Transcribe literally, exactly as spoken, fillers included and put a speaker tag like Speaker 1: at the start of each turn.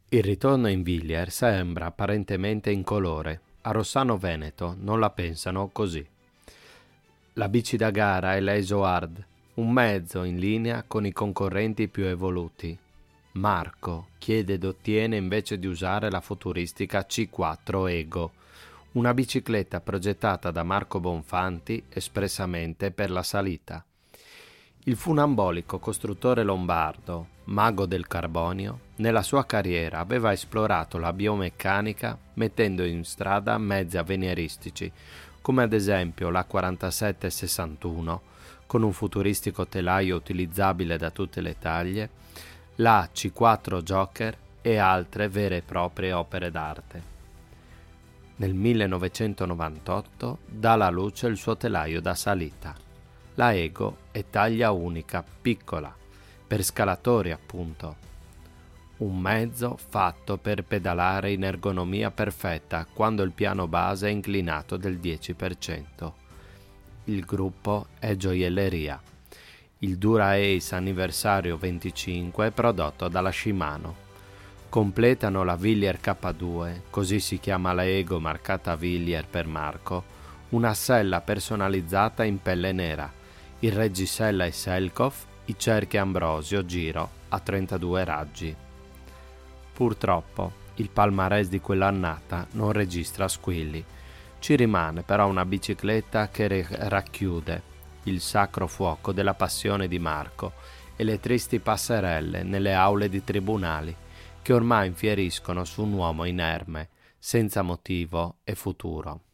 Speaker 1: Il ritorno in Villiers sembra apparentemente incolore. A Rossano Veneto non la pensano così. La bici da gara è l'Eiso Hard, un mezzo in linea con i concorrenti più evoluti. Marco chiede ed ottiene invece di usare la futuristica C quattro Ego, una bicicletta progettata da Marco Bonfanti espressamente per la salita. Il funambolico costruttore lombardo, mago del carbonio, nella sua carriera aveva esplorato la biomeccanica mettendo in strada mezzi avveniristici, come ad esempio la quarantasette sessantuno, con un futuristico telaio utilizzabile da tutte le taglie, la C quattro Joker e altre vere e proprie opere d'arte. Nel millenovecentonovantotto dà alla luce il suo telaio da salita. La Ego è taglia unica, piccola, per scalatori appunto. Un mezzo fatto per pedalare in ergonomia perfetta quando il piano base è inclinato del dieci per cento. Il gruppo è gioielleria. Il Dura Ace Anniversario venticinque è prodotto dalla Shimano. Completano la Villiers K due, così si chiama la Ego marcata Villiers per Marco, una sella personalizzata in pelle nera, il reggisella e Selkoff, i cerchi Ambrosio Giro a trentadue raggi. Purtroppo il palmarès di quell'annata non registra squilli. Ci rimane però una bicicletta che racchiude il sacro fuoco della passione di Marco e le tristi passerelle nelle aule di tribunali che ormai infieriscono su un uomo inerme, senza motivo e futuro.